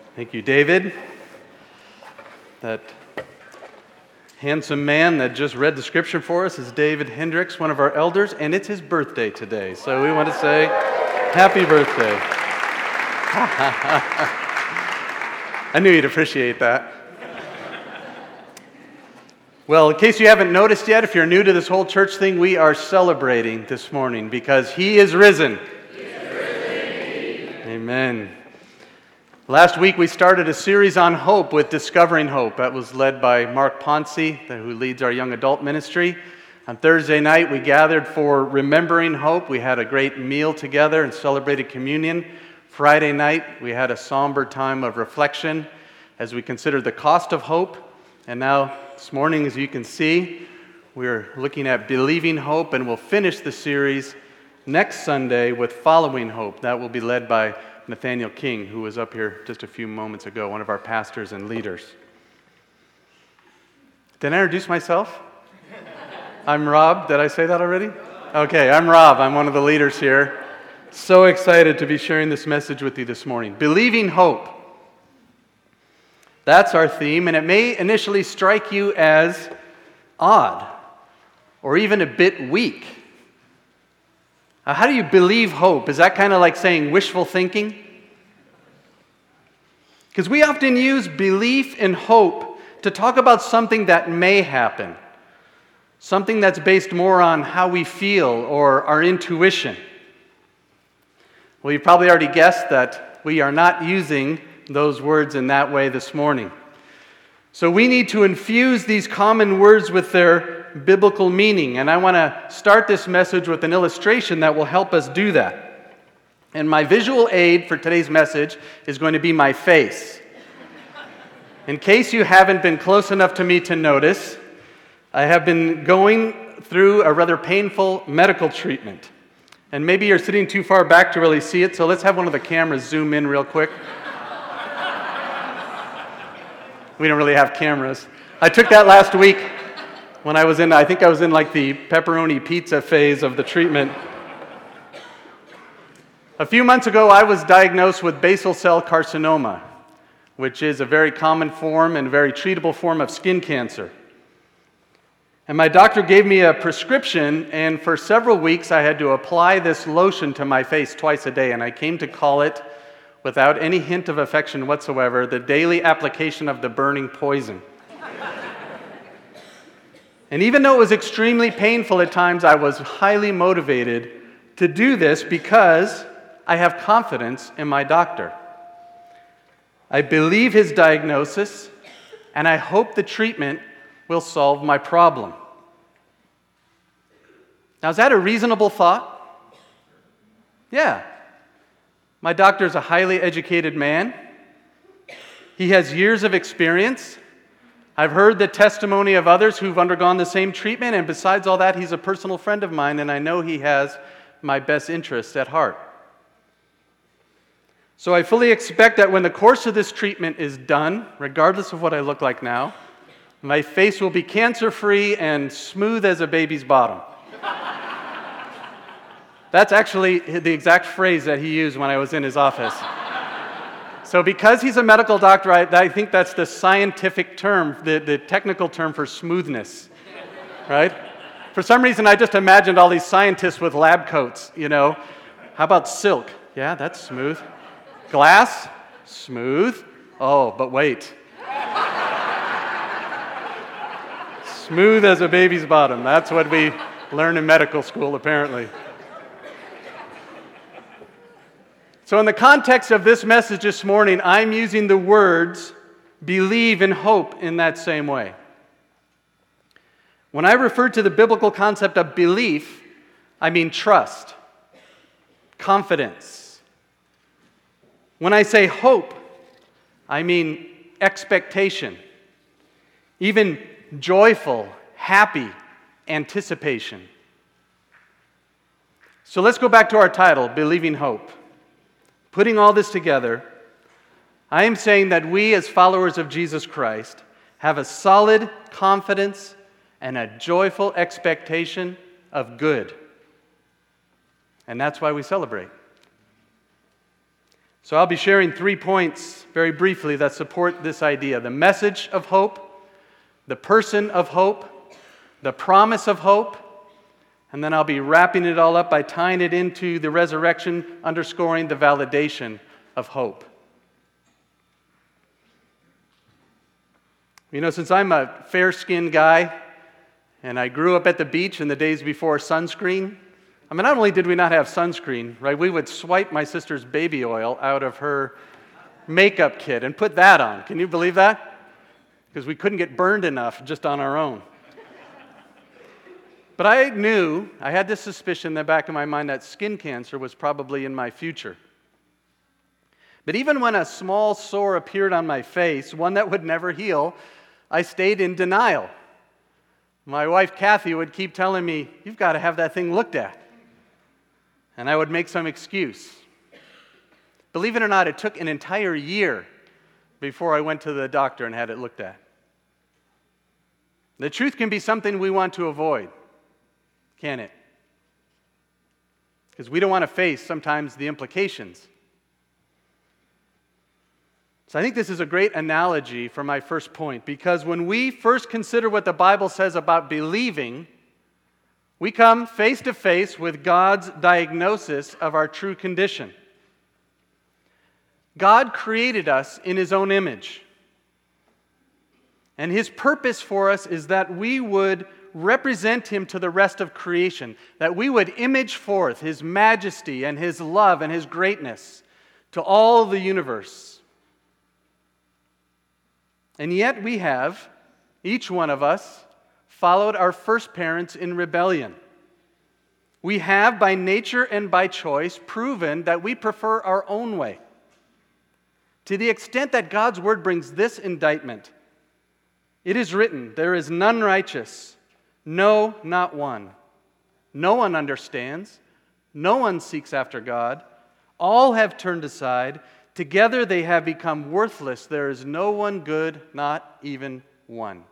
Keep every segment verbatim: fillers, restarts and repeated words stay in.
Thank you, David. That handsome man that just read the scripture for us is David Hendricks, one of our elders, and it's his birthday today. So we want to say happy birthday. I knew you'd appreciate that. Well, in case you haven't noticed yet, if you're new to this whole church thing, we are celebrating this morning because He is risen. He is risen. Amen. Last week we started a series on hope with Discovering Hope. That was led by Mark Ponce, who leads our young adult ministry. On Thursday night we gathered for Remembering Hope. We had a great meal together and celebrated communion. Friday night we had a somber time of reflection as we considered the cost of hope. And now this morning, as you can see, we're looking at Believing Hope, and we'll finish the series next Sunday with Following Hope. That will be led by Nathaniel King, who was up here just a few moments ago, one of our pastors and leaders. Did I introduce myself? I'm Rob. Did I say that already? Okay, I'm Rob. I'm one of the leaders here. So excited to be sharing this message with you this morning. Believing Hope. That's our theme, and it may initially strike you as odd or even a bit weak. Now, how do you believe hope? Is that kind of like saying wishful thinking? Because we often use belief and hope to talk about something that may happen, something that's based more on how we feel or our intuition. Well, you probably already guessed that we are not using those words in that way this morning. So we need to infuse these common words with their biblical meaning, and I want to start this message with an illustration that will help us do that. And my visual aid for today's message is going to be my face. In case you haven't been close enough to me to notice, I have been going through a rather painful medical treatment. And maybe you're sitting too far back to really see it, so let's have one of the cameras zoom in real quick. We don't really have cameras. I took that last week when I was in, I think I was in like the pepperoni pizza phase of the treatment. A few months ago, I was diagnosed with basal cell carcinoma, which is a very common form and very treatable form of skin cancer. And my doctor gave me a prescription, and for several weeks I had to apply this lotion to my face twice a day, and I came to call it, without any hint of affection whatsoever, the daily application of the burning poison. And even though it was extremely painful at times, I was highly motivated to do this because I have confidence in my doctor. I believe his diagnosis, and I hope the treatment will solve my problem. Now, is that a reasonable thought? Yeah. My doctor is a highly educated man. He has years of experience. I've heard the testimony of others who've undergone the same treatment, and besides all that, he's a personal friend of mine, and I know he has my best interests at heart. So I fully expect that when the course of this treatment is done, regardless of what I look like now, my face will be cancer-free and smooth as a baby's bottom. That's actually the exact phrase that he used when I was in his office. So because he's a medical doctor, I, I think that's the scientific term, the, the technical term for smoothness, right? For some reason, I just imagined all these scientists with lab coats, you know. How about silk? Yeah, that's smooth. Glass? Smooth. Oh, but wait. Smooth as a baby's bottom. That's what we learn in medical school, apparently. So in the context of this message this morning, I'm using the words believe and hope in that same way. When I refer to the biblical concept of belief, I mean trust, confidence. When I say hope, I mean expectation, even joyful, happy anticipation. So let's go back to our title, Believing Hope. Putting all this together, I am saying that we as followers of Jesus Christ have a solid confidence and a joyful expectation of good. And that's why we celebrate. So I'll be sharing three points very briefly that support this idea: the message of hope, the person of hope, the promise of hope, and then I'll be wrapping it all up by tying it into the resurrection, underscoring the validation of hope. You know, since I'm a fair-skinned guy, and I grew up at the beach in the days before sunscreen, I mean, not only did we not have sunscreen, right, we would swipe my sister's baby oil out of her makeup kit and put that on. Can you believe that? Because we couldn't get burned enough just on our own. But I knew, I had this suspicion in the back of my mind that skin cancer was probably in my future. But even when a small sore appeared on my face, one that would never heal, I stayed in denial. My wife, Kathy, would keep telling me, "You've got to have that thing looked at." And I would make some excuse. Believe it or not, it took an entire year before I went to the doctor and had it looked at. The truth can be something we want to avoid, can it? Because we don't want to face sometimes the implications. So I think this is a great analogy for my first point, because when we first consider what the Bible says about believing, we come face to face with God's diagnosis of our true condition. God created us in His own image. And His purpose for us is that we would represent Him to the rest of creation, that we would image forth His majesty and His love and His greatness to all the universe. And yet we have, each one of us, followed our first parents in rebellion. We have, by nature and by choice, proven that we prefer our own way. To the extent that God's Word brings this indictment, it is written, "There is none righteous, no, not one. No one understands. No one seeks after God. All have turned aside. Together they have become worthless. There is no one good, not even one.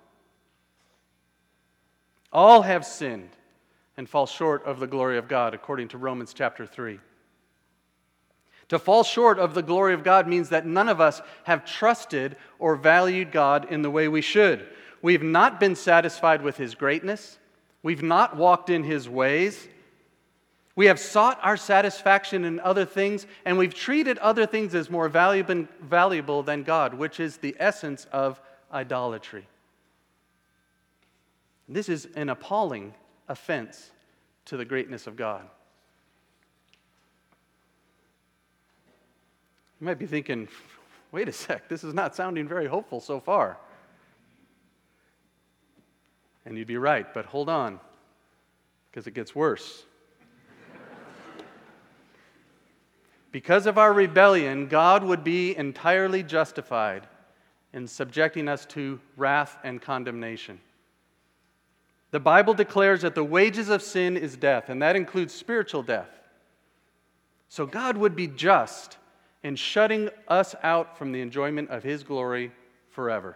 All have sinned and fall short of the glory of God," according to Romans chapter three. To fall short of the glory of God means that none of us have trusted or valued God in the way we should. We've not been satisfied with His greatness. We've not walked in His ways. We have sought our satisfaction in other things, and we've treated other things as more valuable, valuable than God, which is the essence of idolatry. This is an appalling offense to the greatness of God. You might be thinking, wait a sec, this is not sounding very hopeful so far. And you'd be right, but hold on, because it gets worse. Because of our rebellion, God would be entirely justified in subjecting us to wrath and condemnation. The Bible declares that the wages of sin is death, and that includes spiritual death. So God would be just in shutting us out from the enjoyment of His glory forever.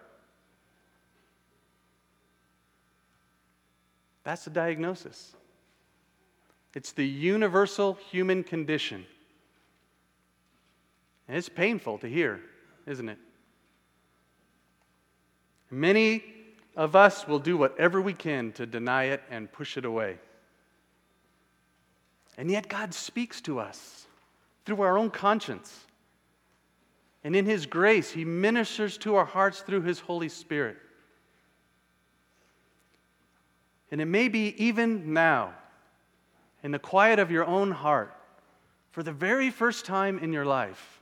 That's the diagnosis. It's the universal human condition. And it's painful to hear, isn't it? Many of us will do whatever we can to deny it and push it away. And yet God speaks to us through our own conscience. And in His grace, He ministers to our hearts through His Holy Spirit. And it may be even now, in the quiet of your own heart, for the very first time in your life,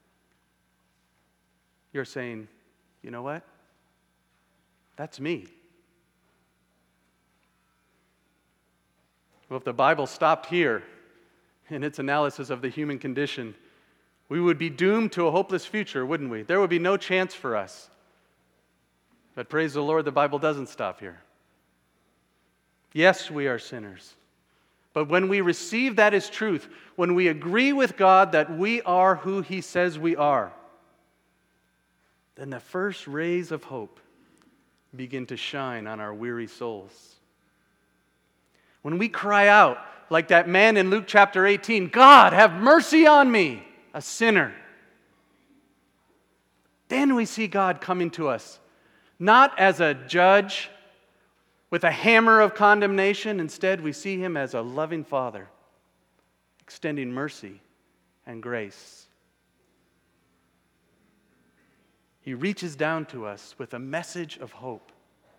you're saying, you know what? That's me. Well, if the Bible stopped here in its analysis of the human condition, we would be doomed to a hopeless future, wouldn't we? There would be no chance for us. But praise the Lord, the Bible doesn't stop here. Yes, we are sinners. But when we receive that as truth, when we agree with God that we are who He says we are, then the first rays of hope begin to shine on our weary souls. When we cry out, like that man in Luke chapter eighteen, "God, have mercy on me, a sinner," then we see God coming to us, not as a judge with a hammer of condemnation. Instead, we see him as a loving Father, extending mercy and grace. He reaches down to us with a message of hope.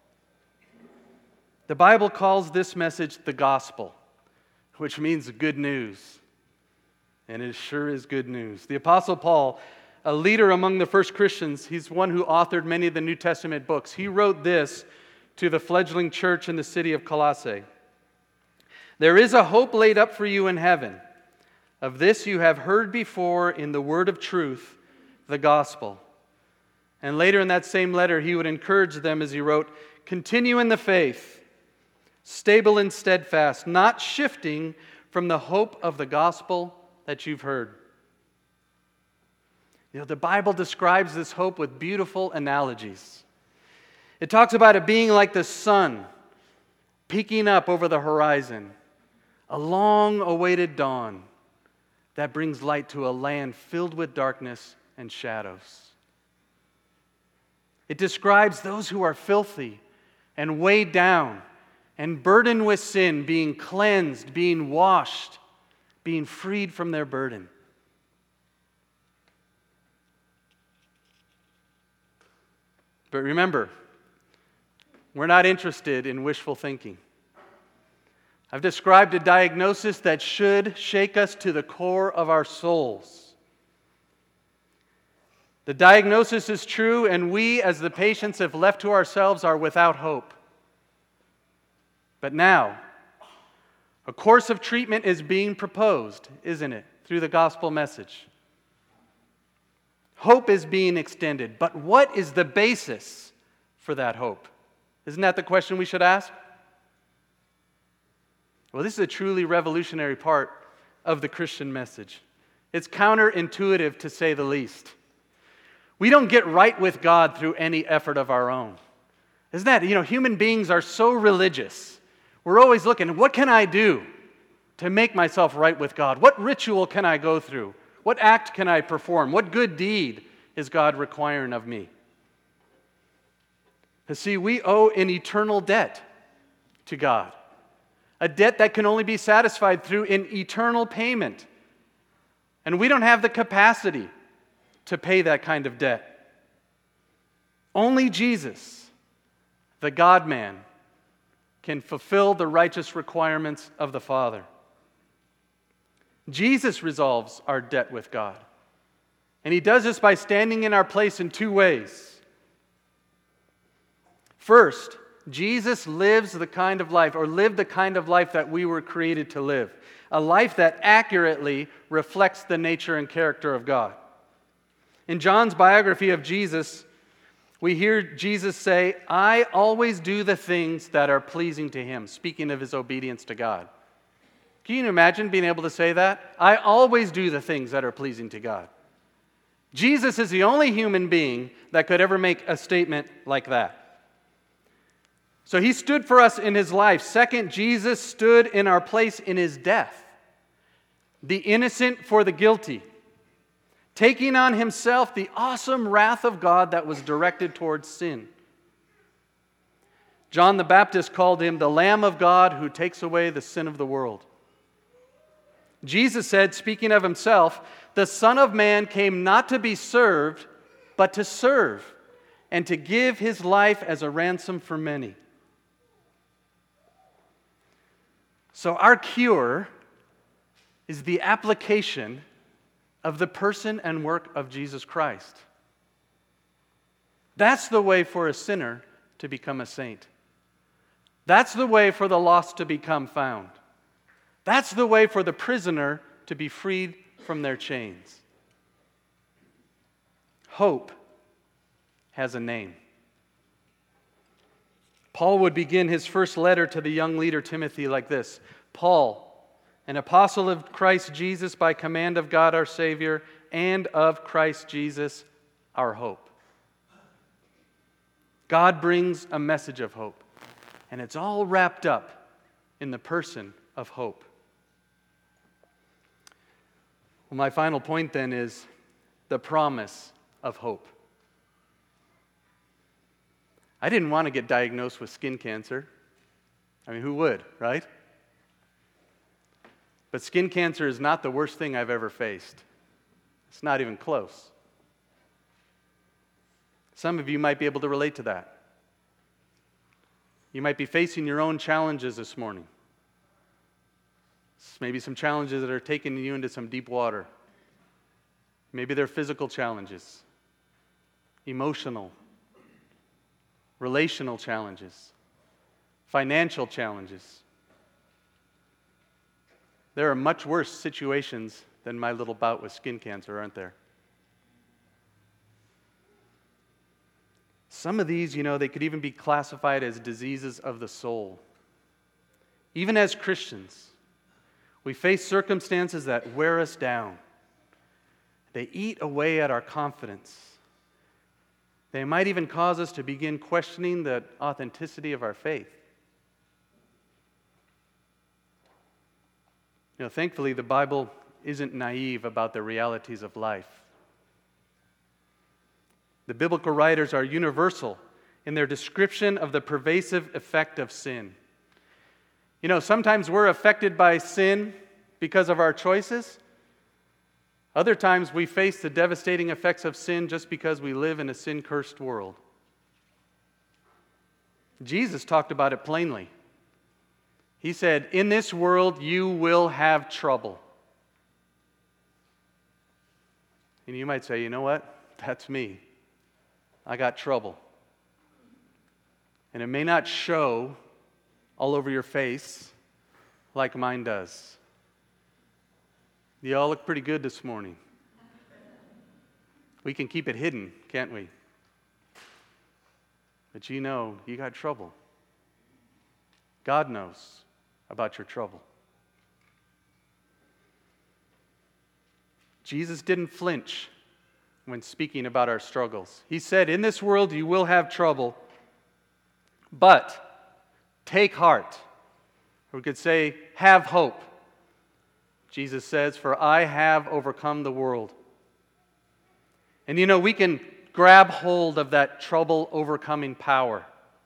The Bible calls this message the gospel, which means good news. And it sure is good news. The Apostle Paul, a leader among the first Christians, he's one who authored many of the New Testament books. He wrote this to the fledgling church in the city of Colossae. There is a hope laid up for you in heaven. Of this you have heard before in the word of truth, the gospel. And later in that same letter, he would encourage them as he wrote, continue in the faith, stable and steadfast, not shifting from the hope of the gospel that you've heard. You know, the Bible describes this hope with beautiful analogies. It talks about it being like the sun peeking up over the horizon, a long-awaited dawn that brings light to a land filled with darkness and shadows. It describes those who are filthy and weighed down and burdened with sin, being cleansed, being washed, being freed from their burden. But remember, we're not interested in wishful thinking. I've described a diagnosis that should shake us to the core of our souls. The diagnosis is true, and we, as the patients, if left to ourselves, are without hope. But now, a course of treatment is being proposed, isn't it, through the gospel message? Hope is being extended, but what is the basis for that hope? Isn't that the question we should ask? Well, this is a truly revolutionary part of the Christian message. It's counterintuitive, to say the least. We don't get right with God through any effort of our own. Isn't that, you know, human beings are so religious. We're always looking, what can I do to make myself right with God? What ritual can I go through? What act can I perform? What good deed is God requiring of me? You see, we owe an eternal debt to God, a debt that can only be satisfied through an eternal payment. And we don't have the capacity to pay that kind of debt. Only Jesus, the God-man, can fulfill the righteous requirements of the Father. Jesus resolves our debt with God. And he does this by standing in our place in two ways. First, Jesus lives the kind of life, or lived the kind of life that we were created to live. A life that accurately reflects the nature and character of God. In John's biography of Jesus, we hear Jesus say, I always do the things that are pleasing to him, speaking of his obedience to God. Can you imagine being able to say that? I always do the things that are pleasing to God. Jesus is the only human being that could ever make a statement like that. So he stood for us in his life. Second, Jesus stood in our place in his death. The innocent for the guilty, taking on himself the awesome wrath of God that was directed towards sin. John the Baptist called him the Lamb of God who takes away the sin of the world. Jesus said, speaking of himself, the Son of Man came not to be served, but to serve, and to give his life as a ransom for many. So our cure is the application of the person and work of Jesus Christ. That's the way for a sinner to become a saint. That's the way for the lost to become found. That's the way for the prisoner to be freed from their chains. Hope has a name. Paul would begin his first letter to the young leader Timothy like this: Paul, an apostle of Christ Jesus by command of God our Savior, and of Christ Jesus our hope. God brings a message of hope, and it's all wrapped up in the person of hope. Well, my final point then is the promise of hope. I didn't want to get diagnosed with skin cancer. I mean, who would, right? But skin cancer is not the worst thing I've ever faced. It's not even close. Some of you might be able to relate to that. You might be facing your own challenges this morning. Maybe some challenges that are taking you into some deep water. Maybe they're physical challenges, emotional, relational challenges, financial challenges. There are much worse situations than my little bout with skin cancer, aren't there? Some of these, you know, they could even be classified as diseases of the soul. Even as Christians, we face circumstances that wear us down. They eat away at our confidence. They might even cause us to begin questioning the authenticity of our faith. You know, thankfully, the Bible isn't naive about the realities of life. The biblical writers are universal in their description of the pervasive effect of sin. You know, sometimes we're affected by sin because of our choices. Other times we face the devastating effects of sin just because we live in a sin-cursed world. Jesus talked about it plainly. He said, "In this world you will have trouble." And you might say, you know what? That's me. I got trouble. And it may not show all over your face like mine does. You all look pretty good this morning. We can keep it hidden, can't we? But you know, you got trouble. God knows about your trouble. Jesus didn't flinch when speaking about our struggles. He said, "In this world you will have trouble, but take heart." Or we could say, have hope. Jesus says, "For I have overcome the world." And you know, we can grab hold of that trouble overcoming power.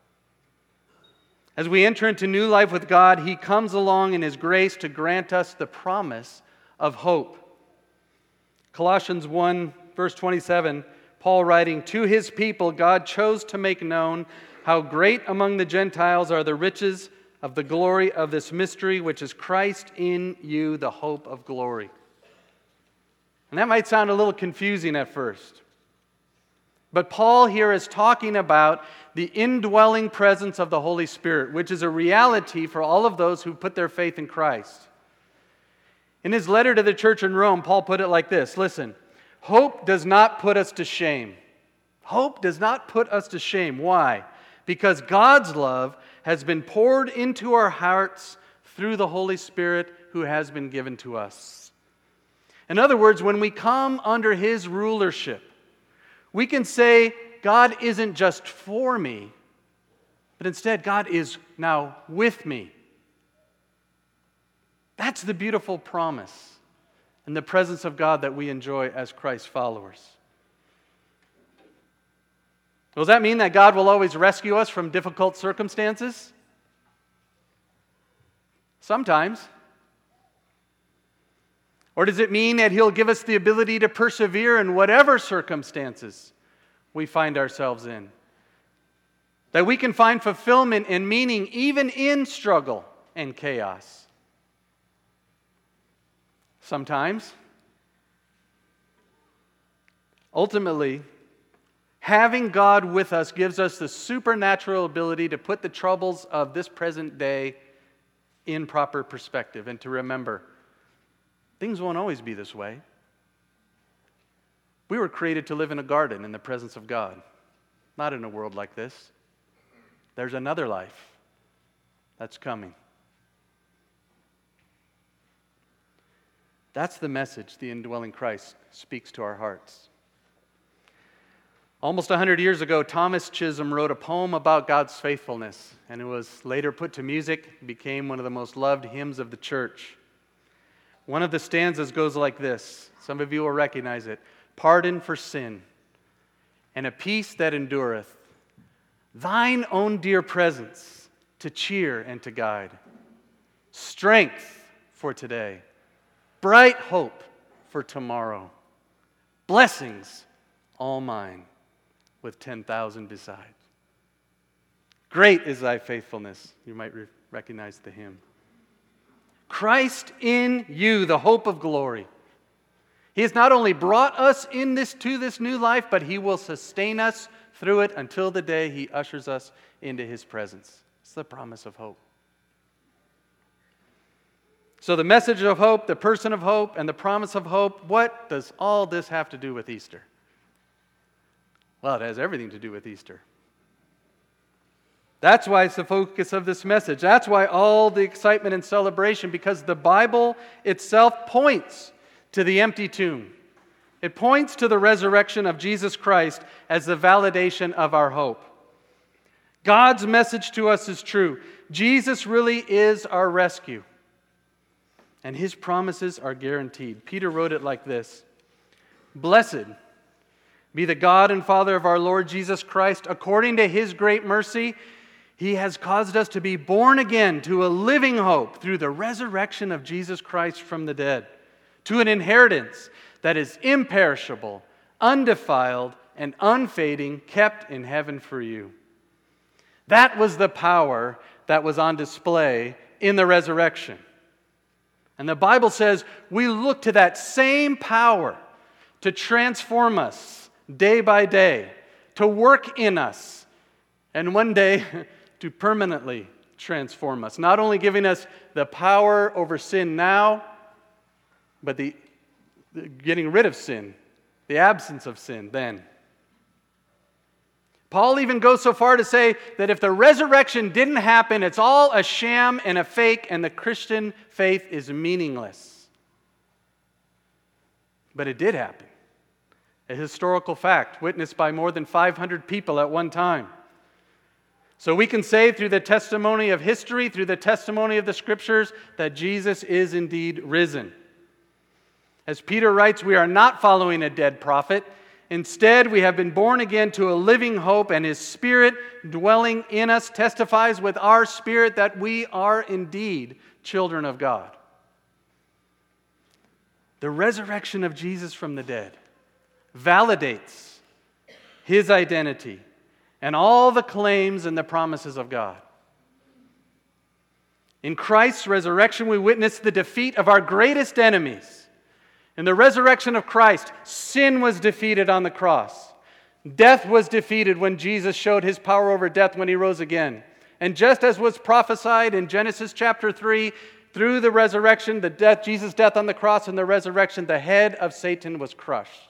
As we enter into new life with God, He comes along in His grace to grant us the promise of hope. Colossians one, verse twenty-seven, Paul writing, "To His people God chose to make known how great among the Gentiles are the riches of the glory of this mystery, which is Christ in you, the hope of glory." And that might sound a little confusing at first. But Paul here is talking about the indwelling presence of the Holy Spirit, which is a reality for all of those who put their faith in Christ. In his letter to the church in Rome, Paul put it like this. Listen, hope does not put us to shame. Hope does not put us to shame. Why? Because God's love has been poured into our hearts through the Holy Spirit who has been given to us. In other words, when we come under His rulership, we can say, God isn't just for me, but instead God is now with me. That's the beautiful promise and the presence of God that we enjoy as Christ followers. Does that mean that God will always rescue us from difficult circumstances? Sometimes. Or does it mean that He'll give us the ability to persevere in whatever circumstances we find ourselves in? That we can find fulfillment and meaning even in struggle and chaos? Sometimes. Ultimately, having God with us gives us the supernatural ability to put the troubles of this present day in proper perspective and to remember, things won't always be this way. We were created to live in a garden in the presence of God, not in a world like this. There's another life that's coming. That's the message the indwelling Christ speaks to our hearts. Almost one hundred years ago, Thomas Chisholm wrote a poem about God's faithfulness, and it was later put to music, became one of the most loved hymns of the church. One of the stanzas goes like this. Some of you will recognize it. "Pardon for sin, and a peace that endureth, thine own dear presence to cheer and to guide, strength for today, bright hope for tomorrow, blessings all mine with ten thousand beside. Great is thy faithfulness. You might re- recognize the hymn. Christ in you, the hope of glory. He has not only brought us in this to this new life, but he will sustain us through it until the day he ushers us into his presence. It's the promise of hope. So the message of hope, the person of hope, and the promise of hope, what does all this have to do with Easter? Well, it has everything to do with Easter. That's why it's the focus of this message. That's why all the excitement and celebration, because the Bible itself points to the empty tomb. It points to the resurrection of Jesus Christ as the validation of our hope. God's message to us is true. Jesus really is our rescue. And his promises are guaranteed. Peter wrote it like this: Blessed be the God and Father of our Lord Jesus Christ. According to his great mercy, he has caused us to be born again to a living hope through the resurrection of Jesus Christ from the dead, to an inheritance that is imperishable, undefiled, and unfading, kept in heaven for you. That was the power that was on display in the resurrection. And the Bible says we look to that same power to transform us day by day, to work in us, and one day to permanently transform us. Not only giving us the power over sin now, but the, the getting rid of sin, the absence of sin then. Paul even goes so far to say that if the resurrection didn't happen, it's all a sham and a fake, and the Christian faith is meaningless. But it did happen. A historical fact witnessed by more than five hundred people at one time. So we can say through the testimony of history, through the testimony of the Scriptures, that Jesus is indeed risen. As Peter writes, we are not following a dead prophet. Instead, we have been born again to a living hope, and his Spirit dwelling in us testifies with our spirit that we are indeed children of God. The resurrection of Jesus from the dead validates his identity and all the claims and the promises of God. In Christ's resurrection, we witness the defeat of our greatest enemies. In the resurrection of Christ, sin was defeated on the cross. Death was defeated when Jesus showed his power over death when he rose again. And just as was prophesied in Genesis chapter three, through the resurrection, the death, Jesus' death on the cross and the resurrection, the head of Satan was crushed.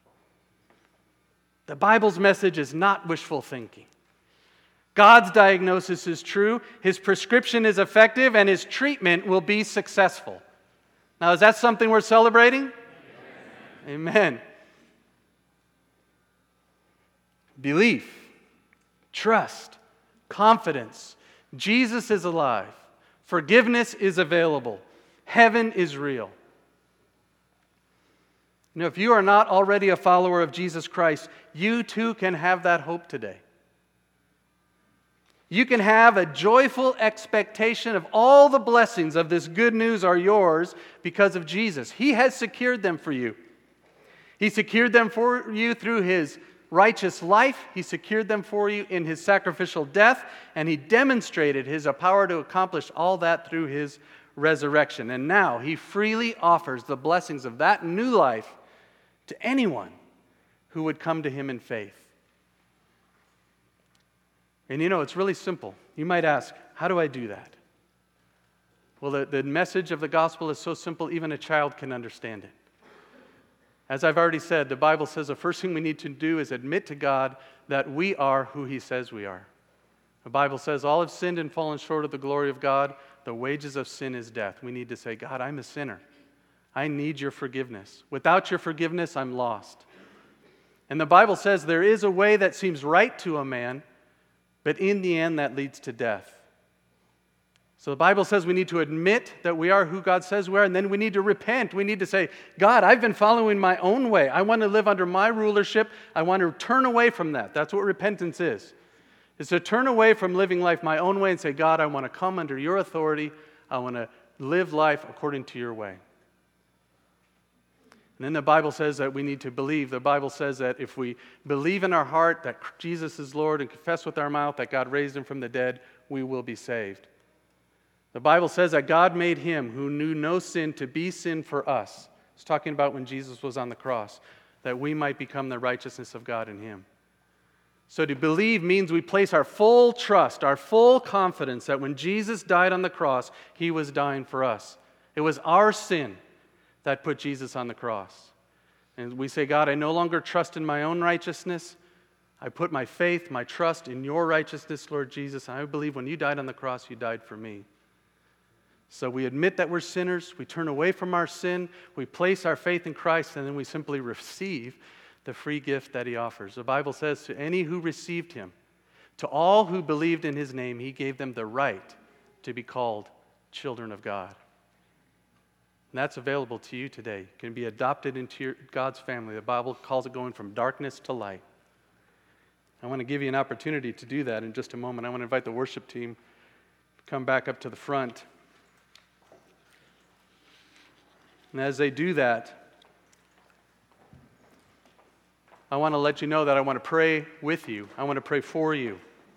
The Bible's message is not wishful thinking. God's diagnosis is true, his prescription is effective, and his treatment will be successful. Now, is that something we're celebrating? Amen. Amen. Belief, trust, confidence. Jesus is alive. Forgiveness is available. Heaven is real. You know, if you are not already a follower of Jesus Christ, you too can have that hope today. You can have a joyful expectation of all the blessings of this good news are yours because of Jesus. He has secured them for you. He secured them for you through his righteous life. He secured them for you in his sacrificial death. And he demonstrated his power to accomplish all that through his resurrection. And now he freely offers the blessings of that new life to anyone who would come to him in faith. And you know, it's really simple. You might ask, how do I do that? Well, the, the message of the gospel is so simple, even a child can understand it. As I've already said, the Bible says the first thing we need to do is admit to God that we are who he says we are. The Bible says all have sinned and fallen short of the glory of God. The wages of sin is death. We need to say, God, I'm a sinner. I need your forgiveness. Without your forgiveness, I'm lost. And the Bible says there is a way that seems right to a man, but in the end, that leads to death. So the Bible says we need to admit that we are who God says we are, and then we need to repent. We need to say, God, I've been following my own way. I want to live under my rulership. I want to turn away from that. That's what repentance is. is to turn away from living life my own way and say, God, I want to come under your authority. I want to live life according to your way. And then the Bible says that we need to believe. The Bible says that if we believe in our heart that Jesus is Lord and confess with our mouth that God raised him from the dead, we will be saved. The Bible says that God made him who knew no sin to be sin for us. It's talking about when Jesus was on the cross, that we might become the righteousness of God in him. So to believe means we place our full trust, our full confidence that when Jesus died on the cross, he was dying for us. It was our sin that put Jesus on the cross. And we say, God, I no longer trust in my own righteousness. I put my faith, my trust in your righteousness, Lord Jesus. And I believe when you died on the cross, you died for me. So we admit that we're sinners. We turn away from our sin. We place our faith in Christ, and then we simply receive the free gift that he offers. The Bible says, to any who received him, to all who believed in his name, he gave them the right to be called children of God. And that's available to you today. You can be adopted into your, God's family. The Bible calls it going from darkness to light. I want to give you an opportunity to do that in just a moment. I want to invite the worship team to come back up to the front. And as they do that, I want to let you know that I want to pray with you. I want to pray for you.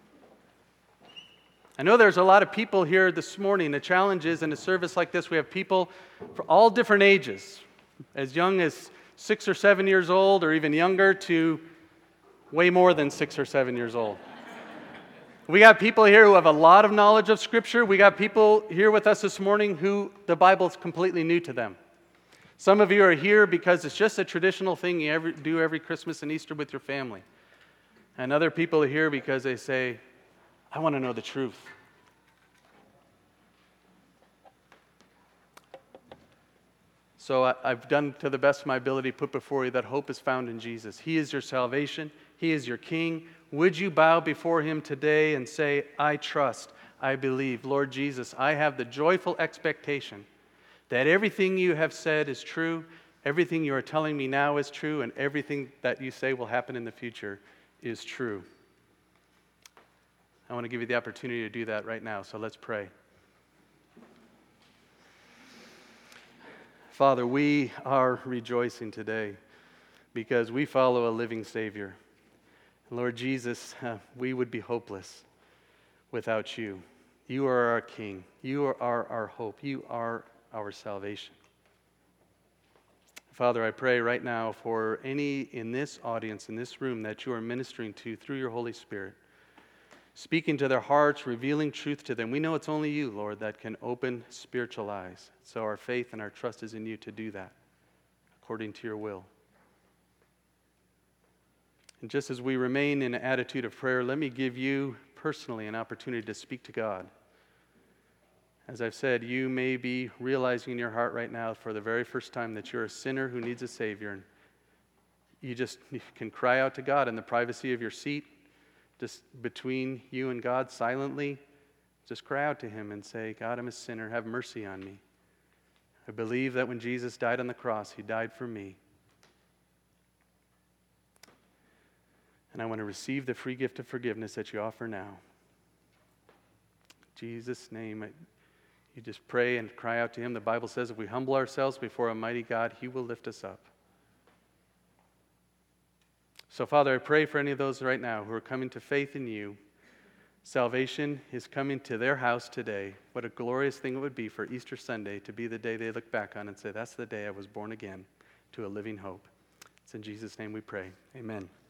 I know there's a lot of people here this morning. The challenge is in a service like this, we have people for all different ages, as young as six or seven years old, or even younger, to way more than six or seven years old. We got people here who have a lot of knowledge of Scripture. We got people here with us this morning who the Bible is completely new to them. Some of you are here because it's just a traditional thing you ever do every Christmas and Easter with your family. And other people are here because they say, I want to know the truth. So I, I've done to the best of my ability to put before you that hope is found in Jesus. He is your salvation. He is your King. Would you bow before him today and say, I trust, I believe. Lord Jesus, I have the joyful expectation that everything you have said is true, everything you are telling me now is true, and everything that you say will happen in the future is true. I want to give you the opportunity to do that right now, so let's pray. Father, we are rejoicing today because we follow a living Savior. Lord Jesus, uh, we would be hopeless without you. You are our King. You are our, our hope. You are our salvation. Father, I pray right now for any in this audience, in this room, that you are ministering to through your Holy Spirit, speaking to their hearts, revealing truth to them. We know it's only you, Lord, that can open spiritual eyes. So our faith and our trust is in you to do that according to your will. And just as we remain in an attitude of prayer, let me give you personally an opportunity to speak to God. As I've said, you may be realizing in your heart right now for the very first time that you're a sinner who needs a Savior. And you just you can cry out to God in the privacy of your seat, just between you and God silently. Just cry out to him and say, God, I'm a sinner. Have mercy on me. I believe that when Jesus died on the cross, he died for me. And I want to receive the free gift of forgiveness that you offer now. In Jesus' name, I, you just pray and cry out to him. The Bible says if we humble ourselves before a mighty God, he will lift us up. So, Father, I pray for any of those right now who are coming to faith in you. Salvation is coming to their house today. What a glorious thing it would be for Easter Sunday to be the day they look back on and say, that's the day I was born again to a living hope. It's in Jesus' name we pray. Amen.